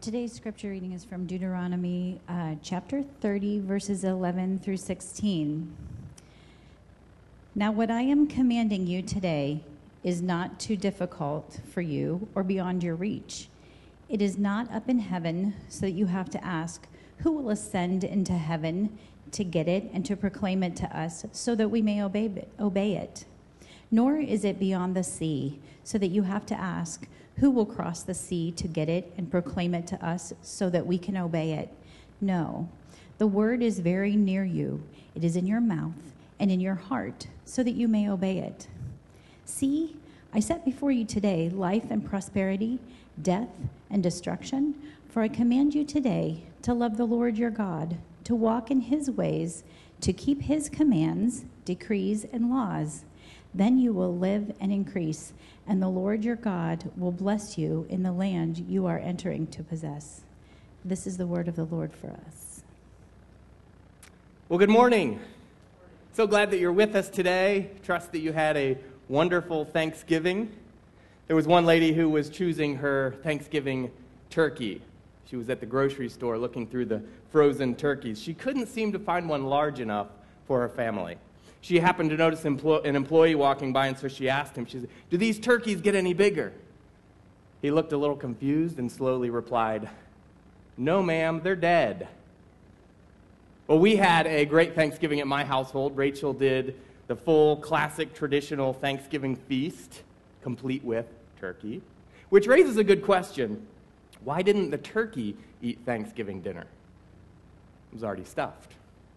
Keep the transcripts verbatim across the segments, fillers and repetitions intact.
Today's scripture reading is from Deuteronomy uh, chapter thirty, verses eleven through sixteen. Now what I am commanding you today is not too difficult for you or beyond your reach. It is not up in heaven so that you have to ask, who will ascend into heaven to get it and to proclaim it to us so that we may obey it, obey it. Nor is it beyond the sea so that you have to ask, who will cross the sea to get it and proclaim it to us so that we can obey it? No, the word is very near you. It is in your mouth and in your heart so that you may obey it. See, I set before you today life and prosperity, death and destruction. For I command you today to love the Lord your God, to walk in his ways, to keep his commands, decrees, and laws. Then you will live and increase, and the Lord your God will bless you in the land you are entering to possess. This is the word of the Lord for us. Well, good morning. So glad that you're with us today. Trust that you had a wonderful Thanksgiving. There was one lady who was choosing her Thanksgiving turkey. She was at the grocery store looking through the frozen turkeys. She couldn't seem to find one large enough for her family. She happened to notice an employee walking by, and so she asked him, she said, "Do these turkeys get any bigger?" He looked a little confused and slowly replied, "No, ma'am, they're dead." Well, we had a great Thanksgiving at my household. Rachel did the full classic traditional Thanksgiving feast, complete with turkey, which raises a good question. Why didn't the turkey eat Thanksgiving dinner? It was already stuffed.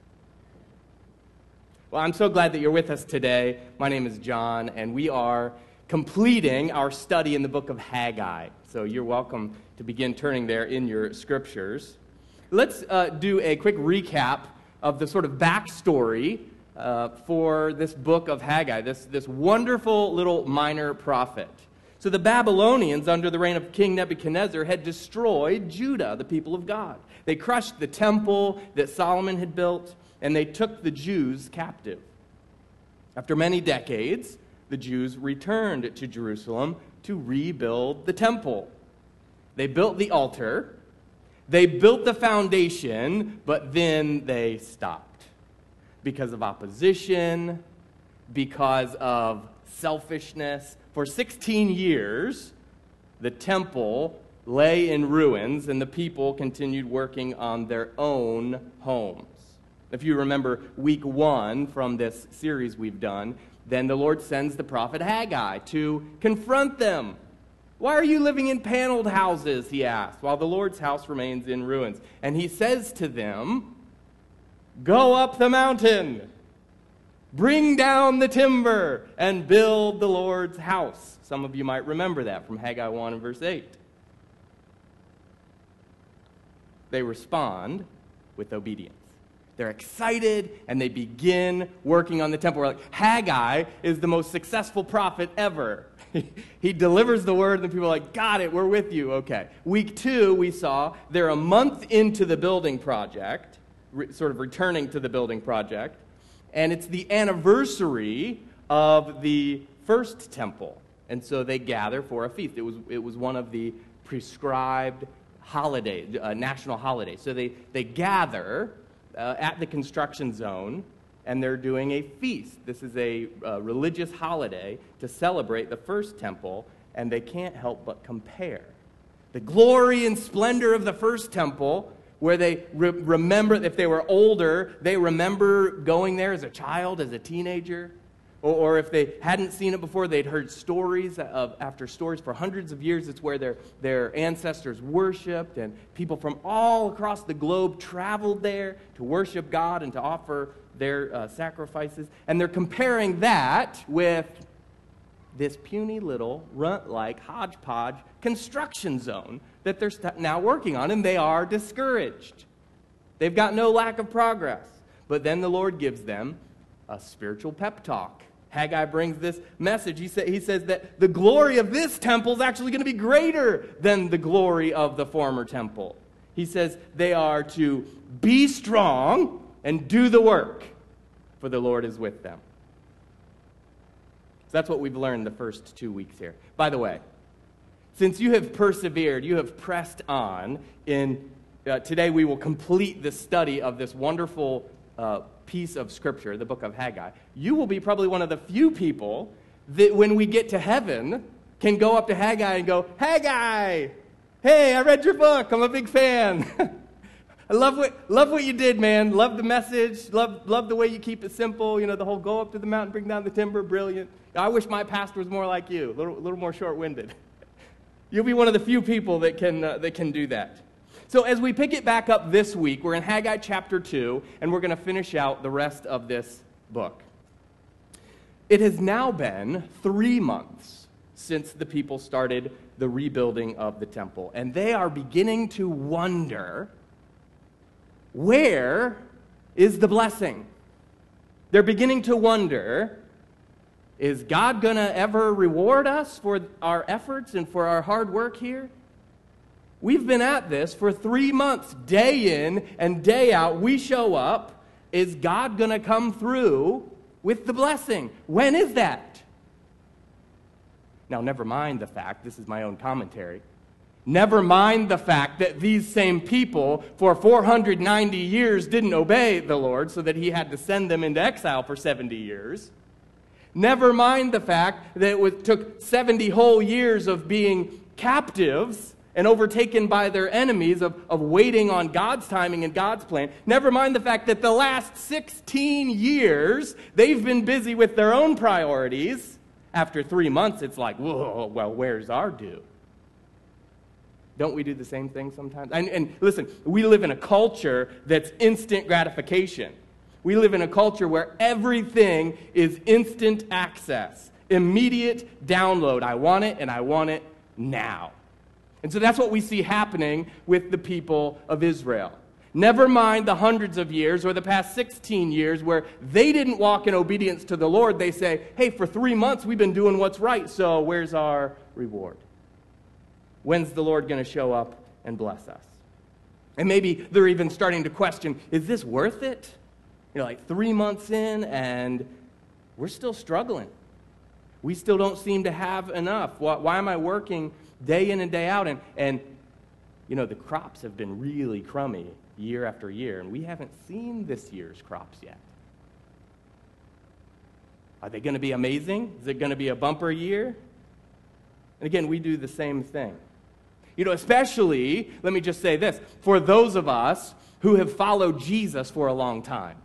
Well, I'm so glad that you're with us today. My name is John, and we are completing our study in the book of Haggai. So you're welcome to begin turning there in your scriptures. Let's uh, do a quick recap of the sort of backstory uh, for this book of Haggai, this, this wonderful little minor prophet. So the Babylonians, under the reign of King Nebuchadnezzar, had destroyed Judah, the people of God. They crushed the temple that Solomon had built, and they took the Jews captive. After many decades, the Jews returned to Jerusalem to rebuild the temple. They built the altar, they built the foundation, but then they stopped because of opposition, because of selfishness. For sixteen years, the temple lay in ruins, and the people continued working on their own homes. If you remember week one from this series we've done, then the Lord sends the prophet Haggai to confront them. "Why are you living in paneled houses?" he asked, "while the Lord's house remains in ruins?" And he says to them, "Go up the mountain, bring down the timber, and build the Lord's house." Some of you might remember that from Haggai one and verse eight. They respond with obedience. They're excited, and they begin working on the temple. We're like, Haggai is the most successful prophet ever. He delivers the word, and the people are like, got it, we're with you. Okay. Week two, we saw they're a month into the building project, re- sort of returning to the building project, and it's the anniversary of the first temple. And so they gather for a feast. It was, it was one of the prescribed holiday, uh, national holidays. So they, they gather Uh, at the construction zone, and they're doing a feast. This is a uh, religious holiday to celebrate the first temple, and they can't help but compare the glory and splendor of the first temple, where they re- remember, if they were older, they remember going there as a child, as a teenager, or, or if they hadn't seen it before, they'd heard stories of, after stories for hundreds of years. It's where their, their ancestors worshipped, and people from all across the globe traveled there to worship God and to offer their uh, sacrifices. And they're comparing that with this puny little runt-like hodgepodge construction zone that they're st- now working on, and they are discouraged. They've got no lack of progress. But then the Lord gives them a spiritual pep talk. Haggai brings this message. He, say, he says that the glory of this temple is actually going to be greater than the glory of the former temple. He says they are to be strong and do the work, for the Lord is with them. So that's what we've learned the first two weeks here. By the way, since you have persevered, you have pressed on, in uh, today we will complete the study of this wonderful uh, piece of Scripture, the book of Haggai. You will be probably one of the few people that when we get to heaven can go up to Haggai and go, Haggai, hey, I read your book. I'm a big fan. I love what love what you did, man. Love the message. Love love the way you keep it simple. You know, the whole go up to the mountain, bring down the timber, brilliant. I wish my pastor was more like you, a little, little more short-winded. You'll be one of the few people that can uh, that can do that. So as we pick it back up this week, we're in Haggai chapter two, and we're going to finish out the rest of this book. It has now been three months since the people started the rebuilding of the temple, and they are beginning to wonder, where is the blessing? They're beginning to wonder, is God going to ever reward us for our efforts and for our hard work here? We've been at this for three months, day in and day out. We show up. Is God going to come through with the blessing? When is that? Now, never mind the fact, this is my own commentary, never mind the fact that these same people for four hundred ninety years didn't obey the Lord, so that he had to send them into exile for seventy years. Never mind the fact that it was, took seventy whole years of being captives and overtaken by their enemies, of, of waiting on God's timing and God's plan. Never mind the fact that the last sixteen years, they've been busy with their own priorities. After three months, it's like, whoa, well, where's our due? Don't we do the same thing sometimes? And, and listen, we live in a culture that's instant gratification. We live in a culture where everything is instant access, immediate download. I want it, and I want it now. And so that's what we see happening with the people of Israel. Never mind the hundreds of years or the past sixteen years where they didn't walk in obedience to the Lord. They say, hey, for three months we've been doing what's right, so where's our reward? When's the Lord going to show up and bless us? And maybe they're even starting to question, is this worth it? You know, like three months in and we're still struggling. We still don't seem to have enough. Why, why am I working day in and day out? And, and, you know, the crops have been really crummy year after year, and we haven't seen this year's crops yet. Are they going to be amazing? Is it going to be a bumper year? And again, we do the same thing. You know, especially, let me just say this, for those of us who have followed Jesus for a long time.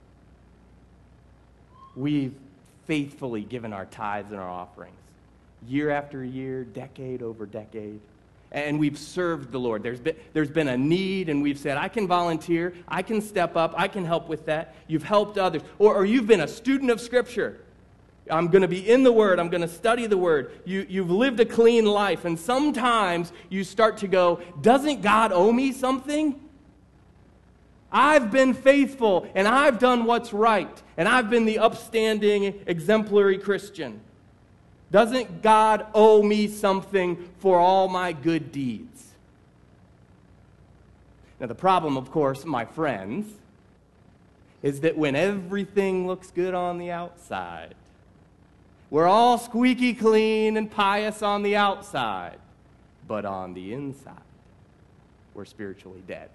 We've faithfully given our tithes and our offerings, year after year, decade over decade. And we've served the Lord. There's been, there's been a need, and we've said, I can volunteer, I can step up, I can help with that. You've helped others. Or, or you've been a student of Scripture. I'm going to be in the Word. I'm going to study the Word. You, you've lived a clean life. And sometimes you start to go, doesn't God owe me something? I've been faithful, and I've done what's right, and I've been the upstanding, exemplary Christian. Doesn't God owe me something for all my good deeds? Now, the problem, of course, my friends, is that when everything looks good on the outside, we're all squeaky clean and pious on the outside, but on the inside, we're spiritually dead.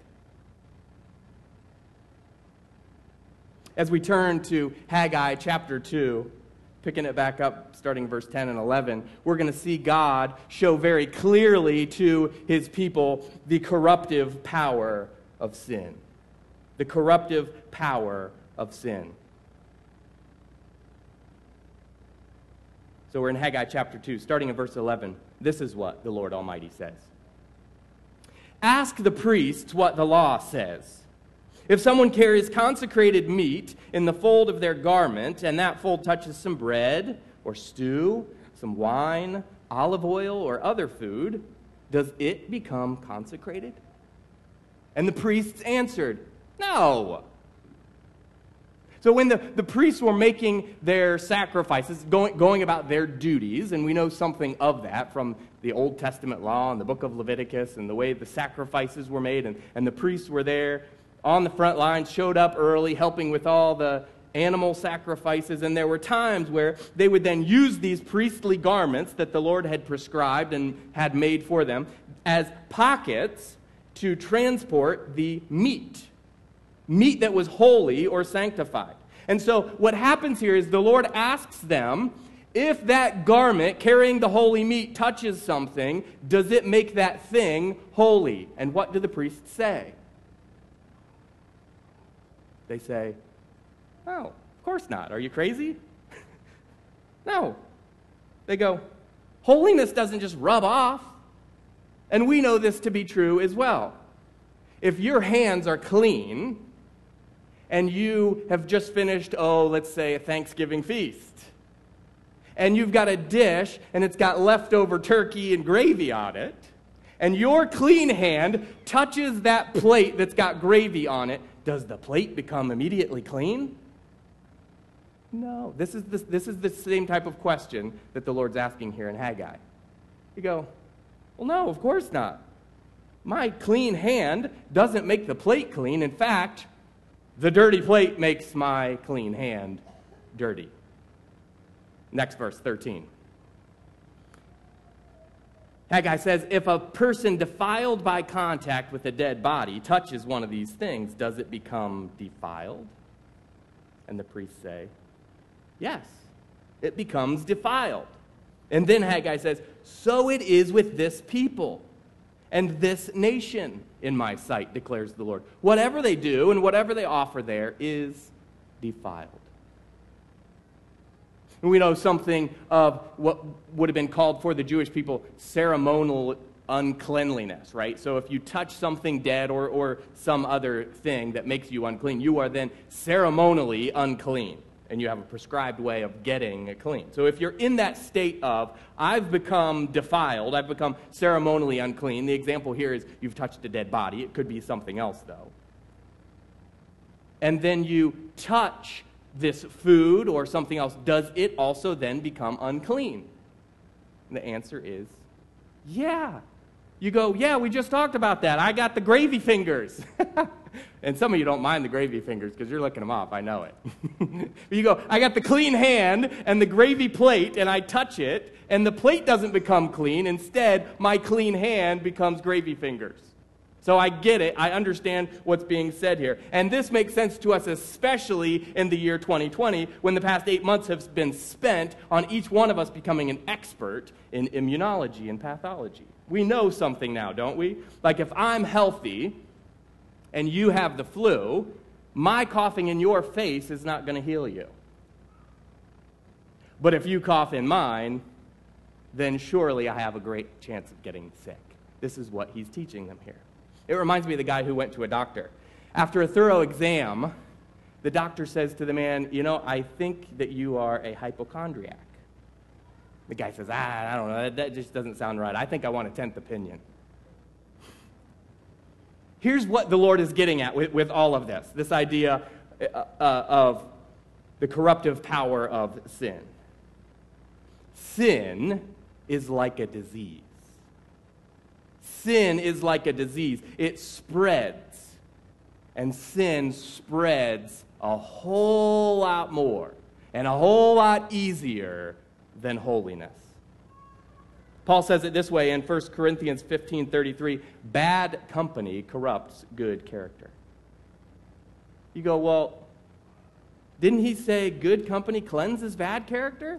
As we turn to Haggai chapter two, picking it back up, starting verse ten and eleven, we're going to see God show very clearly to his people the corruptive power of sin. The corruptive power of sin. So we're in Haggai chapter two, starting in verse eleven. This is what the Lord Almighty says. Ask the priests what the law says. If someone carries consecrated meat in the fold of their garment, and that fold touches some bread or stew, some wine, olive oil, or other food, does it become consecrated? And the priests answered, no. So when the, the priests were making their sacrifices, going, going about their duties, and we know something of that from the Old Testament law and the book of Leviticus and the way the sacrifices were made, and, and the priests were there on the front lines, showed up early, helping with all the animal sacrifices, and there were times where they would then use these priestly garments that the Lord had prescribed and had made for them as pockets to transport the meat, meat that was holy or sanctified. And so what happens here is the Lord asks them, if that garment carrying the holy meat touches something, does it make that thing holy? And what do the priests say? They say, oh, of course not. Are you crazy? No. They go, holiness doesn't just rub off. And we know this to be true as well. If your hands are clean and you have just finished, oh, let's say a Thanksgiving feast, and you've got a dish and it's got leftover turkey and gravy on it, and your clean hand touches that plate that's got gravy on it, does the plate become immediately clean? No. This is the, this is the same type of question that the Lord's asking here in Haggai. You go, well, no, of course not. My clean hand doesn't make the plate clean. In fact, the dirty plate makes my clean hand dirty. Next verse, thirteen. Haggai says, if a person defiled by contact with a dead body touches one of these things, does it become defiled? And the priests say, yes, it becomes defiled. And then Haggai says, so it is with this people and this nation in my sight, declares the Lord. Whatever they do and whatever they offer there is defiled. And we know something of what would have been called for the Jewish people ceremonial uncleanliness, right? So if you touch something dead or, or some other thing that makes you unclean, you are then ceremonially unclean, and you have a prescribed way of getting it clean. So if you're in that state of, I've become defiled, I've become ceremonially unclean, the example here is you've touched a dead body. It could be something else, though. And then you touch this food or something else, does it also then become unclean? And the answer is, yeah. You go, yeah, we just talked about that. I got the gravy fingers. And some of you don't mind the gravy fingers because you're licking them off. I know it. But you go, I got the clean hand and the gravy plate, and I touch it, and the plate doesn't become clean. Instead, my clean hand becomes gravy fingers. So I get it. I understand what's being said here. And this makes sense to us, especially in the year twenty twenty, when the past eight months have been spent on each one of us becoming an expert in immunology and pathology. We know something now, don't we? Like if I'm healthy and you have the flu, my coughing in your face is not going to heal you. But if you cough in mine, then surely I have a great chance of getting sick. This is what he's teaching them here. It reminds me of the guy who went to a doctor. After a thorough exam, the doctor says to the man, you know, I think that you are a hypochondriac. The guy says, ah, I don't know, that just doesn't sound right. I think I want a tenth opinion. Here's what the Lord is getting at with, with all of this, this idea uh, uh, of the corruptive power of sin. Sin is like a disease. Sin is like a disease. It spreads. And sin spreads a whole lot more and a whole lot easier than holiness. Paul says it this way in First Corinthians fifteen thirty-three, bad company corrupts good character. You go, well, didn't he say good company cleanses bad character?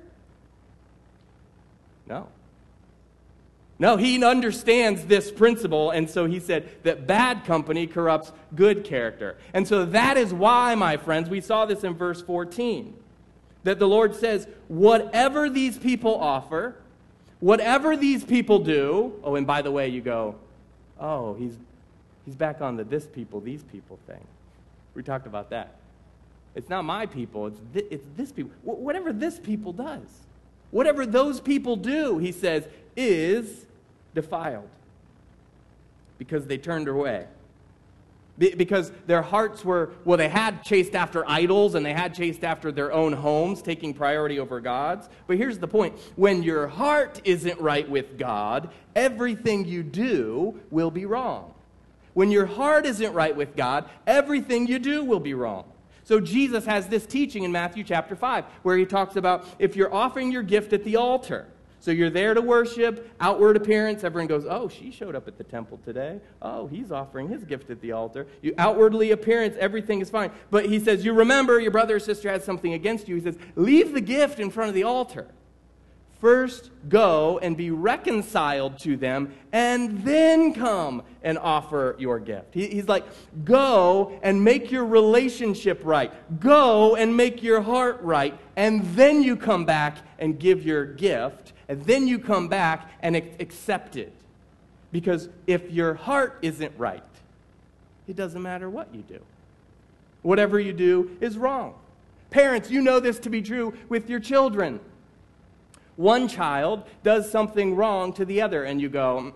No. No, he understands this principle, and so he said that bad company corrupts good character. And so that is why, my friends, we saw this in verse fourteen, that the Lord says, whatever these people offer, whatever these people do, oh, and by the way, you go, oh, he's, he's back on the this people, these people thing. We talked about that. It's not my people, it's, th- it's this people. Wh- whatever this people does, whatever those people do, he says, is defiled because they turned away. Be- because their hearts were, well, they had chased after idols and they had chased after their own homes, taking priority over God's. But here's the point. When your heart isn't right with God, everything you do will be wrong. When your heart isn't right with God, everything you do will be wrong. So Jesus has this teaching in Matthew chapter five, where he talks about if you're offering your gift at the altar, so you're there to worship, outward appearance, everyone goes, oh, she showed up at the temple today. Oh, he's offering his gift at the altar. You outwardly appearance, everything is fine. But he says, you remember your brother or sister has something against you. He says, leave the gift in front of the altar. First go and be reconciled to them, and then come and offer your gift. He, he's like, go and make your relationship right. Go and make your heart right, and then you come back and give your gift, and then you come back and accept it. Because if your heart isn't right, it doesn't matter what you do. Whatever you do is wrong. Parents, you know this to be true with your children. One child does something wrong to the other, and you go,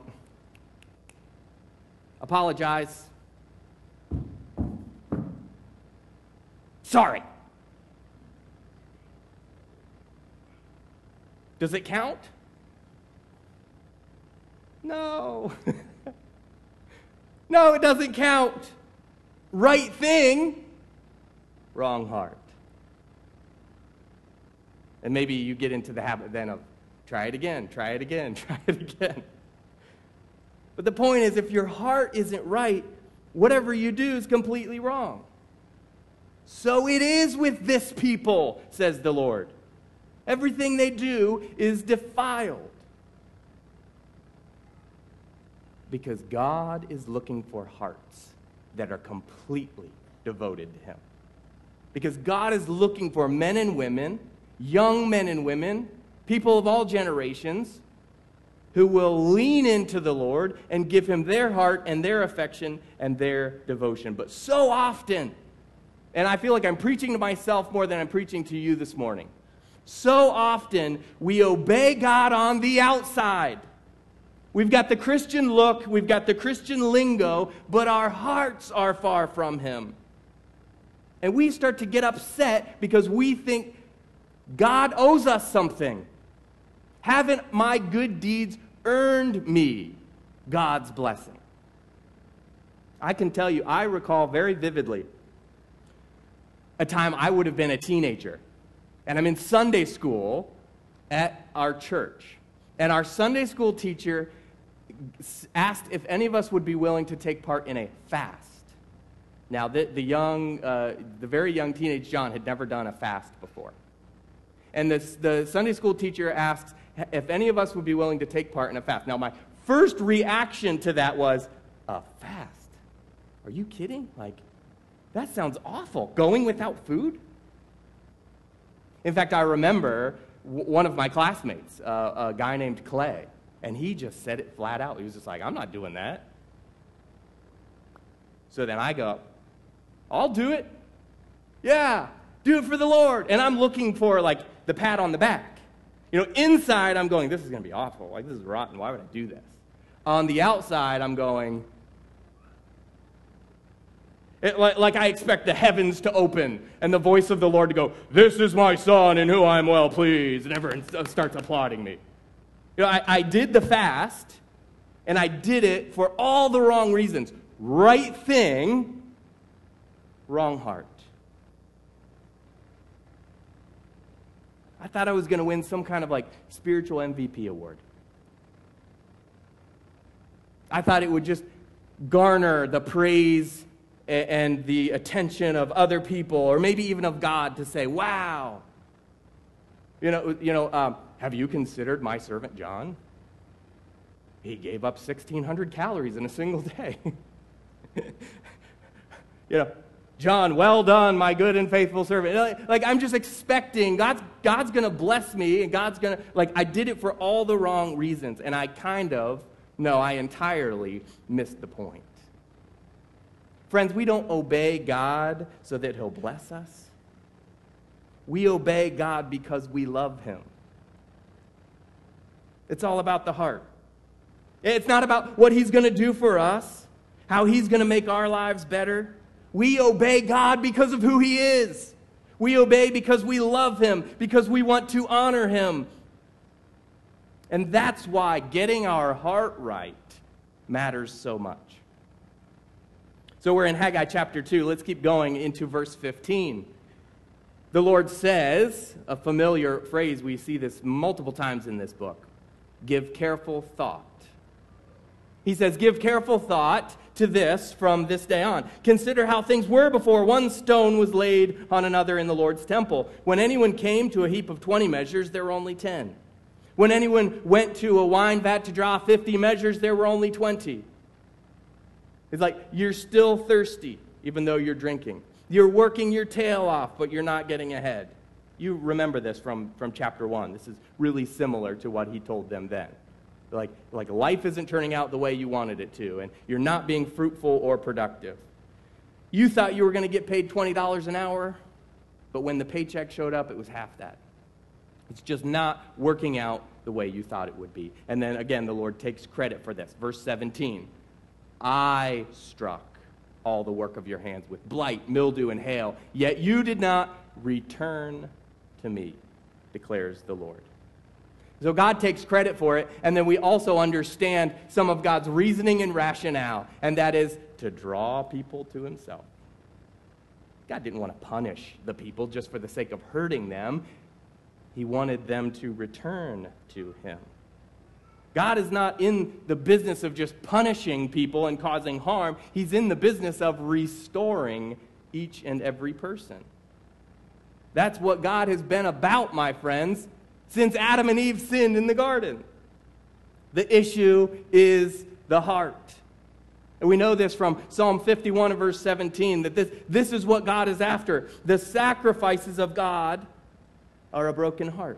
apologize. Sorry. Does it count? No. No, it doesn't count. Right thing, wrong heart. And maybe you get into the habit then of try it again, try it again, try it again. But the point is, if your heart isn't right, whatever you do is completely wrong. So it is with this people, says the Lord. Everything they do is defiled. Because God is looking for hearts that are completely devoted to Him. Because God is looking for men and women, young men and women, people of all generations, who will lean into the Lord and give Him their heart and their affection and their devotion. But so often, and I feel like I'm preaching to myself more than I'm preaching to you this morning, so often we obey God on the outside. We've got the Christian look, we've got the Christian lingo, but our hearts are far from Him. And we start to get upset because we think God owes us something. Haven't my good deeds earned me God's blessing? I can tell you, I recall very vividly a time I would have been a teenager. And I'm in Sunday school at our church. And our Sunday school teacher asked if any of us would be willing to take part in a fast. Now, the, the young, uh, the very young teenage John had never done a fast before. And this, the Sunday school teacher asked if any of us would be willing to take part in a fast. Now, my first reaction to that was, a fast? Are you kidding? Like, that sounds awful. Going without food? In fact, I remember w- one of my classmates, uh, a guy named Clay, and he just said it flat out. He was just like, I'm not doing that. So then I go, I'll do it. Yeah, do it for the Lord. And I'm looking for, like, the pat on the back. You know, inside I'm going, this is going to be awful. Like, this is rotten. Why would I do this? On the outside, I'm going, it, like, like I expect the heavens to open and the voice of the Lord to go, this is my son in whom I am well pleased. And everyone starts applauding me. You know, I, I did the fast, and I did it for all the wrong reasons. Right thing, wrong heart. I thought I was going to win some kind of like spiritual M V P award. I thought it would just garner the praise and the attention of other people, or maybe even of God, to say, wow. You know, you know. Um, have you considered my servant John? He gave up sixteen hundred calories in a single day. You know, John, well done, my good and faithful servant. Like, I'm just expecting God's, God's going to bless me, and God's going to, like, I did it for all the wrong reasons, and I kind of, no, I entirely missed the point. Friends, we don't obey God so that He'll bless us. We obey God because we love Him. It's all about the heart. It's not about what He's going to do for us, how He's going to make our lives better. We obey God because of who He is. We obey because we love Him, because we want to honor Him. And that's why getting our heart right matters so much. So we're in Haggai chapter two. Let's keep going into verse fifteen. The Lord says, a familiar phrase, we see this multiple times in this book, give careful thought. He says, give careful thought to this from this day on. Consider how things were before one stone was laid on another in the Lord's temple. When anyone came to a heap of twenty measures, there were only ten. When anyone went to a wine vat to draw fifty measures, there were only twenty. It's like, you're still thirsty, even though you're drinking. You're working your tail off, but you're not getting ahead. You remember this from, from chapter one. This is really similar to what he told them then. Like, like life isn't turning out the way you wanted it to, and you're not being fruitful or productive. You thought you were going to get paid twenty dollars an hour, but when the paycheck showed up, it was half that. It's just not working out the way you thought it would be. And then again, the Lord takes credit for this. Verse seventeen, I struck all the work of your hands with blight, mildew, and hail, yet you did not return to me, declares the Lord. So God takes credit for it, and then we also understand some of God's reasoning and rationale, and that is to draw people to himself. God didn't want to punish the people just for the sake of hurting them. He wanted them to return to him. God is not in the business of just punishing people and causing harm. He's in the business of restoring each and every person. That's what God has been about, my friends, since Adam and Eve sinned in the garden. The issue is the heart. And we know this from Psalm fifty-one and verse seventeen, that this, this is what God is after. The sacrifices of God are a broken heart.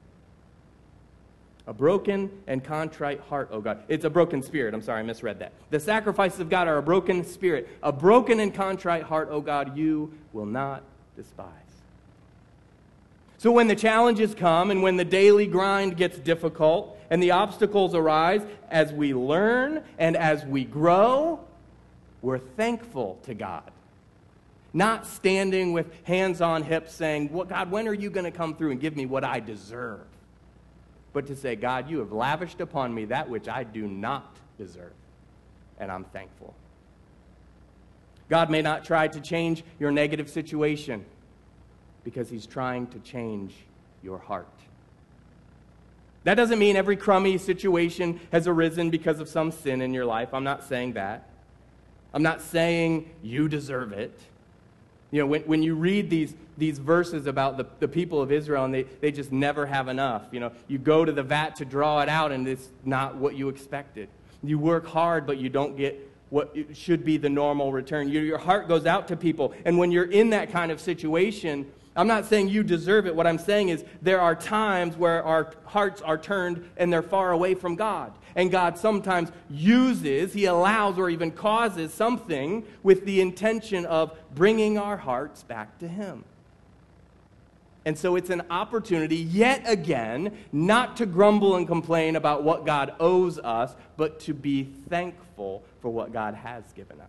A broken and contrite heart, oh God. It's a broken spirit. I'm sorry, I misread that. The sacrifices of God are a broken spirit. A broken and contrite heart, oh God, you will not despise. So when the challenges come and when the daily grind gets difficult and the obstacles arise, as we learn and as we grow, we're thankful to God. Not standing with hands on hips saying, well, God, when are you going to come through and give me what I deserve? But to say, God, you have lavished upon me that which I do not deserve, and I'm thankful. God may not try to change your negative situation because he's trying to change your heart. That doesn't mean every crummy situation has arisen because of some sin in your life. I'm not saying that. I'm not saying you deserve it. You know, when, when you read these, these verses about the, the people of Israel and they, they just never have enough, you know, you go to the vat to draw it out and it's not what you expected. You work hard, but you don't get what should be the normal return. Your, your heart goes out to people. And when you're in that kind of situation, I'm not saying you deserve it. What I'm saying is there are times where our hearts are turned and they're far away from God. And God sometimes uses, he allows or even causes something with the intention of bringing our hearts back to him. And so it's an opportunity, yet again, not to grumble and complain about what God owes us, but to be thankful for what God has given us.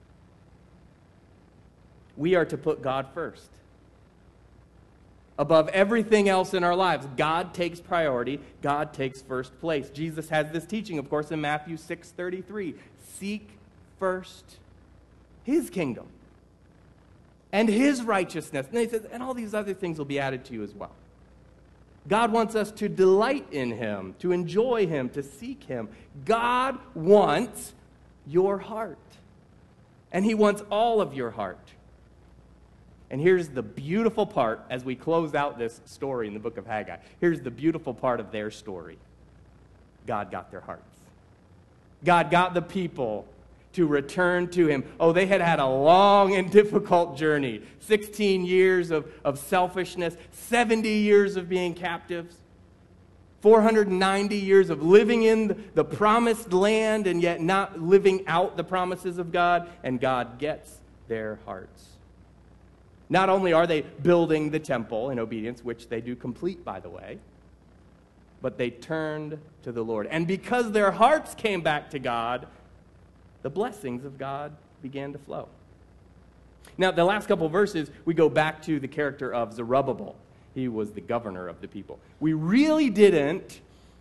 We are to put God first. Above everything else in our lives, God takes priority. God takes first place. Jesus has this teaching, of course, in Matthew six thirty-three. Seek first his kingdom and his righteousness. And he says, and all these other things will be added to you as well. God wants us to delight in him, to enjoy him, to seek him. God wants your heart. And he wants all of your heart. And here's the beautiful part as we close out this story in the book of Haggai. Here's the beautiful part of their story. God got their hearts. God got the people to return to him. Oh, they had had a long and difficult journey. sixteen years of, of selfishness, seventy years of being captives, four hundred ninety years of living in the promised land and yet not living out the promises of God. And God gets their hearts. Not only are they building the temple in obedience, which they do complete, by the way, but they turned to the Lord. And because their hearts came back to God, the blessings of God began to flow. Now, the last couple of verses, we go back to the character of Zerubbabel. He was the governor of the people. We really didn't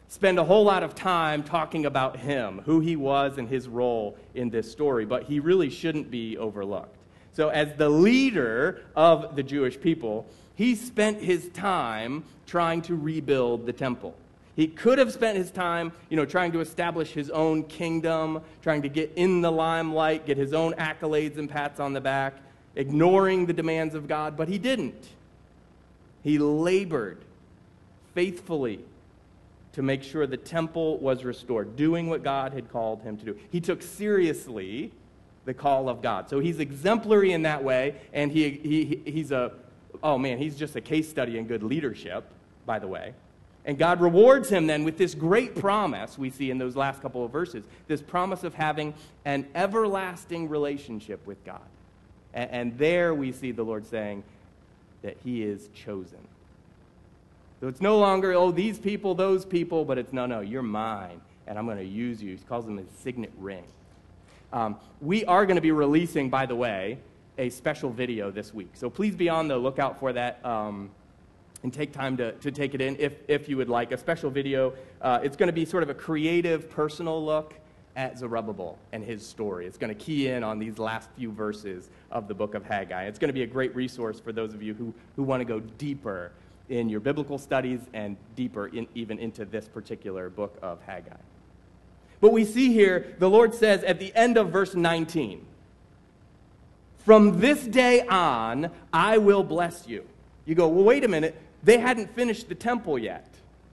spend a whole lot of time talking about him, who he was and his role in this story, but he really shouldn't be overlooked. So as the leader of the Jewish people, he spent his time trying to rebuild the temple. He could have spent his time, you know, trying to establish his own kingdom, trying to get in the limelight, get his own accolades and pats on the back, ignoring the demands of God, but he didn't. He labored faithfully to make sure the temple was restored, doing what God had called him to do. He took seriously the call of God. So he's exemplary in that way, and he, he he's a, oh man, he's just a case study in good leadership, by the way. And God rewards him then with this great promise we see in those last couple of verses, this promise of having an everlasting relationship with God. And, and there we see the Lord saying that he is chosen. So it's no longer, oh, these people, those people, but it's, no, no, you're mine, and I'm going to use you. He calls them his signet ring. Um, we are going to be releasing, by the way, a special video this week. So please be on the lookout for that um, and take time to, to take it in if, if you would like. A special video. Uh, it's going to be sort of a creative, personal look at Zerubbabel and his story. It's going to key in on these last few verses of the book of Haggai. It's going to be a great resource for those of you who, who want to go deeper in your biblical studies and deeper in, even into this particular book of Haggai. But we see here, the Lord says at the end of verse nineteen, "From this day on, I will bless you." You go, well, wait a minute. They hadn't finished the temple yet.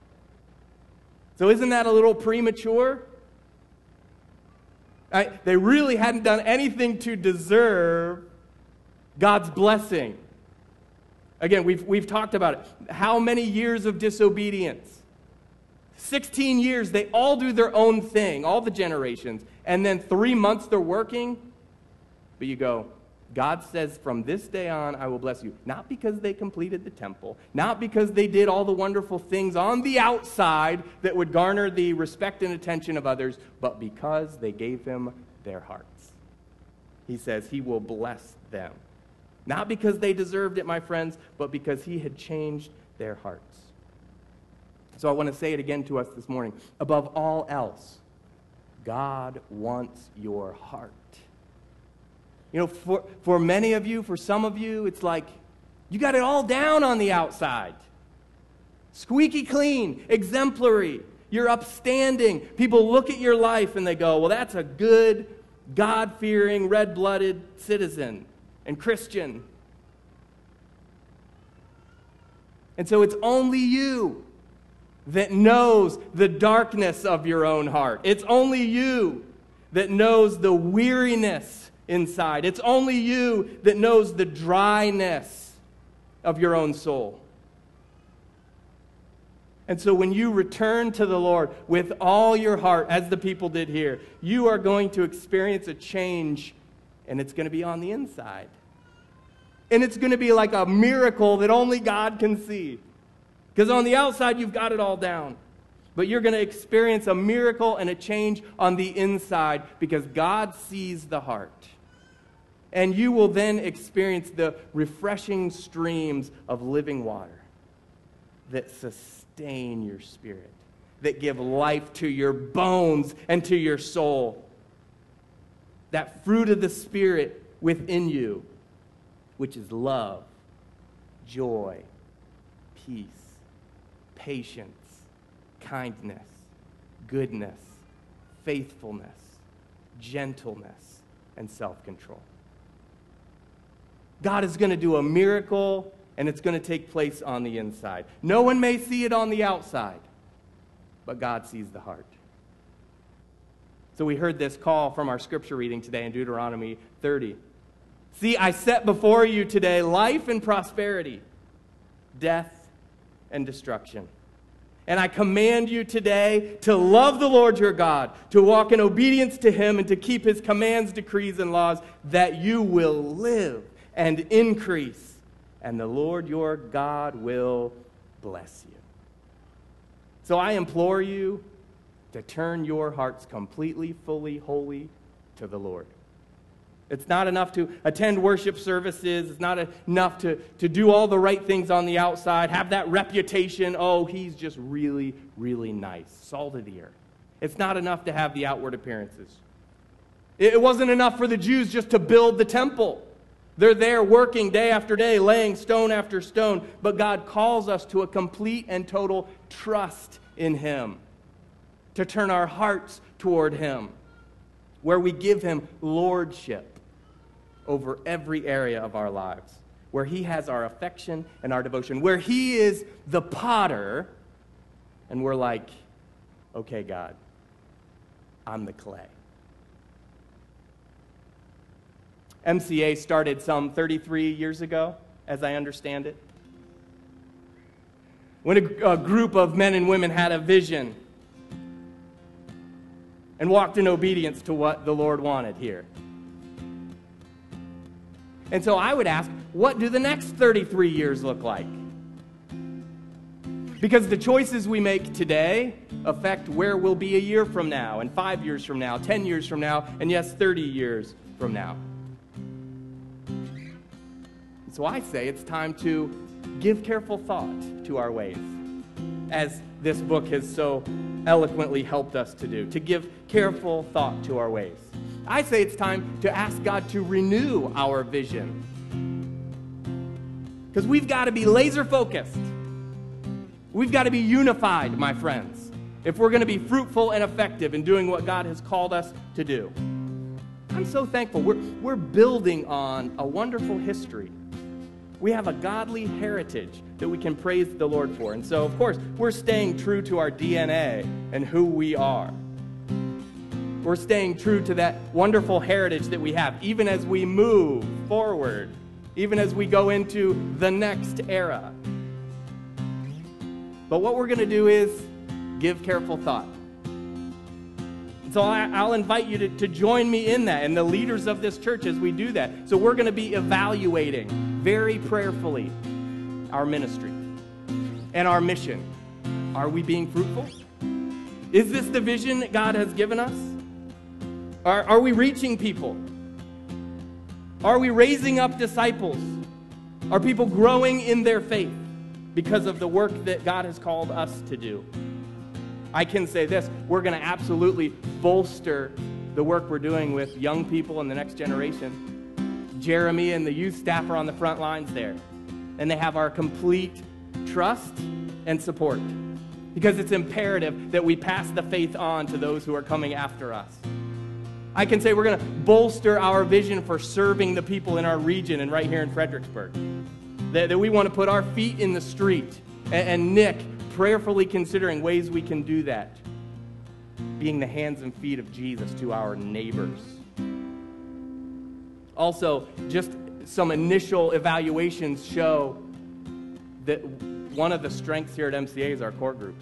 So isn't that a little premature? Right? They really hadn't done anything to deserve God's blessing. Again, we've, we've talked about it. How many years of disobedience? sixteen years, they all do their own thing, all the generations. And then three months they're working. But you go, God says, from this day on, I will bless you. Not because they completed the temple. Not because they did all the wonderful things on the outside that would garner the respect and attention of others, but because they gave him their hearts. He says he will bless them. Not because they deserved it, my friends, but because he had changed their hearts. So I want to say it again to us this morning. Above all else, God wants your heart. You know, for, for many of you, for some of you, it's like you got it all down on the outside. Squeaky clean, exemplary. You're upstanding. People look at your life and they go, well, that's a good, God-fearing, red-blooded citizen and Christian. And so it's only you that knows the darkness of your own heart. It's only you that knows the weariness inside. It's only you that knows the dryness of your own soul. And so when you return to the Lord with all your heart, as the people did here, you are going to experience a change, and it's going to be on the inside. And it's going to be like a miracle that only God can see. Because on the outside, you've got it all down. But you're going to experience a miracle and a change on the inside because God sees the heart. And you will then experience the refreshing streams of living water that sustain your spirit, that give life to your bones and to your soul. That fruit of the Spirit within you, which is love, joy, peace, patience, kindness, goodness, faithfulness, gentleness, and self-control. God is going to do a miracle, and it's going to take place on the inside. No one may see it on the outside, but God sees the heart. So we heard this call from our scripture reading today in Deuteronomy thirty. See, I set before you today life and prosperity, death and destruction. And I command you today to love the Lord your God, to walk in obedience to him, and to keep his commands, decrees, and laws, that you will live and increase, and the Lord your God will bless you. So I implore you to turn your hearts completely, fully, wholly to the Lord. It's not enough to attend worship services. It's not enough to, to do all the right things on the outside, have that reputation. Oh, he's just really, really nice. Salt of the earth. It's not enough to have the outward appearances. It wasn't enough for the Jews just to build the temple. They're there working day after day, laying stone after stone. But God calls us to a complete and total trust in him, to turn our hearts toward him, where we give him lordship over every area of our lives, where he has our affection and our devotion, where he is the potter, and we're like, okay, God, I'm the clay. M C A started some thirty-three years ago, as I understand it, when a, a group of men and women had a vision and walked in obedience to what the Lord wanted here. And so I would ask, what do the next thirty-three years look like? Because the choices we make today affect where we'll be a year from now, and five years from now, ten years from now, and yes, thirty years from now. So I say it's time to give careful thought to our ways, as this book has so eloquently helped us to do, to give careful thought to our ways. I say it's time to ask God to renew our vision, because we've got to be laser focused. We've got to be unified, my friends, if we're going to be fruitful and effective in doing what God has called us to do. I'm so thankful. We're, we're building on a wonderful history. We have a godly heritage that we can praise the Lord for. And so, of course, we're staying true to our D N A and who we are. We're staying true to that wonderful heritage that we have, even as we move forward, even as we go into the next era. But what we're going to do is give careful thought. So I, I'll invite you to, to join me in that, and the leaders of this church as we do that. So we're going to be evaluating very prayerfully our ministry and our mission. Are we being fruitful? Is this the vision that God has given us? Are, are we reaching people? Are we raising up disciples? Are people growing in their faith because of the work that God has called us to do? I can say this, we're going to absolutely bolster the work we're doing with young people in the next generation. Jeremy and the youth staff are on the front lines there, and they have our complete trust and support, because it's imperative that we pass the faith on to those who are coming after us. I can say we're going to bolster our vision for serving the people in our region and right here in Fredericksburg, that, that we want to put our feet in the street, and, and Nick prayerfully considering ways we can do that, being the hands and feet of Jesus to our neighbors. Also, just some initial evaluations show that one of the strengths here at M C A is our core groups.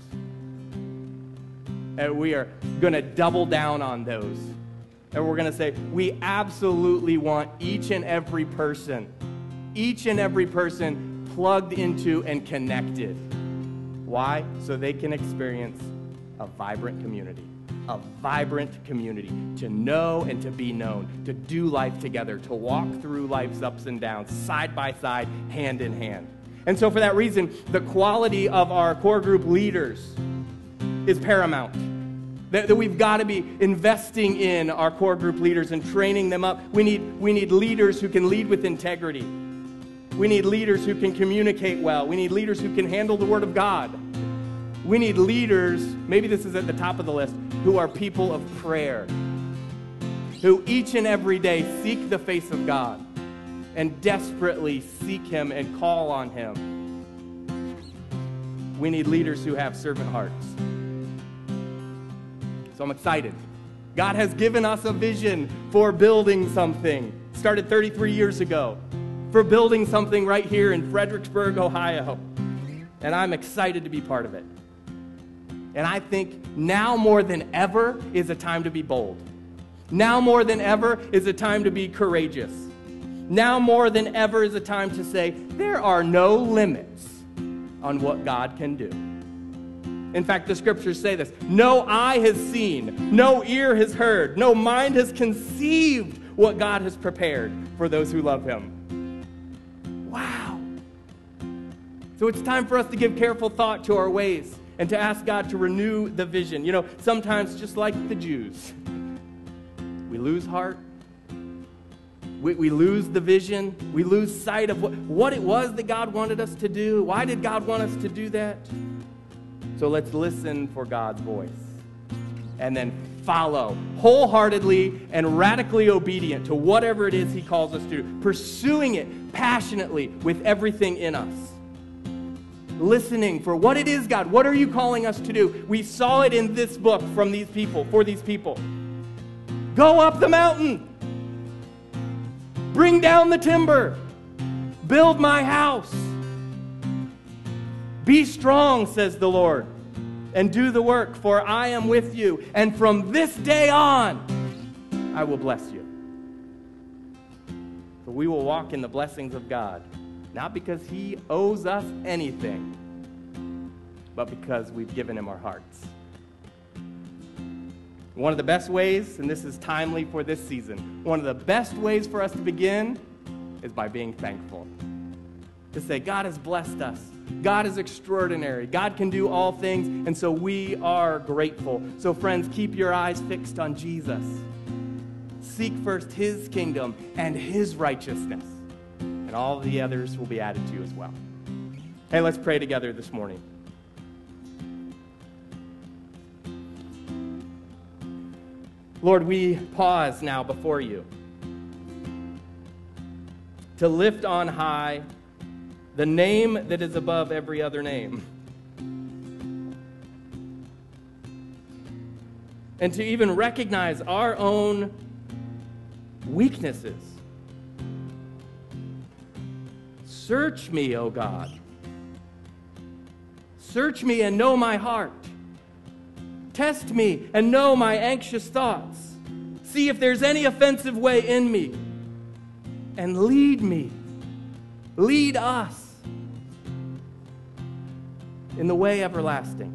And we are going to double down on those. And we're going to say, we absolutely want each and every person, each and every person plugged into and connected. Why? So they can experience a vibrant community. A vibrant community. To know and to be known. To do life together. To walk through life's ups and downs, side by side, hand in hand. And so for that reason, the quality of our core group leaders is paramount. That, that we've got to be investing in our core group leaders and training them up. We need, we need leaders who can lead with integrity. We need leaders who can communicate well. We need leaders who can handle the Word of God. We need leaders, maybe this is at the top of the list, who are people of prayer, who each and every day seek the face of God and desperately seek Him and call on Him. We need leaders who have servant hearts. So I'm excited. God has given us a vision for building something. It started thirty-three years ago. For building something right here in Fredericksburg, Ohio. And I'm excited to be part of it. And I think now more than ever is a time to be bold. Now more than ever is a time to be courageous. Now more than ever is a time to say, there are no limits on what God can do. In fact, the scriptures say this, no eye has seen, no ear has heard, no mind has conceived what God has prepared for those who love him. Wow. So it's time for us to give careful thought to our ways and to ask God to renew the vision. You know, sometimes just like the Jews, we lose heart. We, we lose the vision. We lose sight of what, what it was that God wanted us to do. Why did God want us to do that? So let's listen for God's voice and then follow wholeheartedly and radically obedient to whatever it is he calls us to do, pursuing it passionately with everything in us. Listening for what it is, God, what are you calling us to do? We saw it in this book from these people, for these people. Go up the mountain. Bring down the timber. Build my house. Be strong, says the Lord, and do the work, for I am with you. And from this day on, I will bless you. For we will walk in the blessings of God, not because he owes us anything, but because we've given him our hearts. One of the best ways, and this is timely for this season, one of the best ways for us to begin is by being thankful. To say, God has blessed us. God is extraordinary. God can do all things, and so we are grateful. So friends, keep your eyes fixed on Jesus. Seek first his kingdom and his righteousness, and all the others will be added to you as well. Hey, let's pray together this morning. Lord, we pause now before you to lift on high the name that is above every other name, and to even recognize our own weaknesses. Search me, O God. Search me and know my heart. Test me and know my anxious thoughts. See if there's any offensive way in me, and lead me. Lead us in the way everlasting.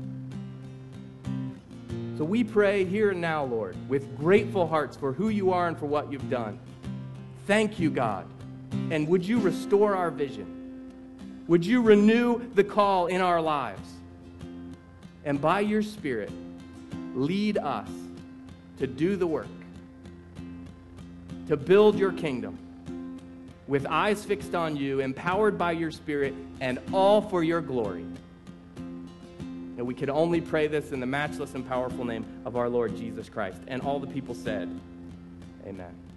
So we pray here and now, Lord, with grateful hearts for who you are and for what you've done. Thank you, God. And would you restore our vision? Would you renew the call in our lives? And by your Spirit, lead us to do the work, to build your kingdom with eyes fixed on you, empowered by your Spirit, and all for your glory. And we can only pray this in the matchless and powerful name of our Lord Jesus Christ. And all the people said, amen.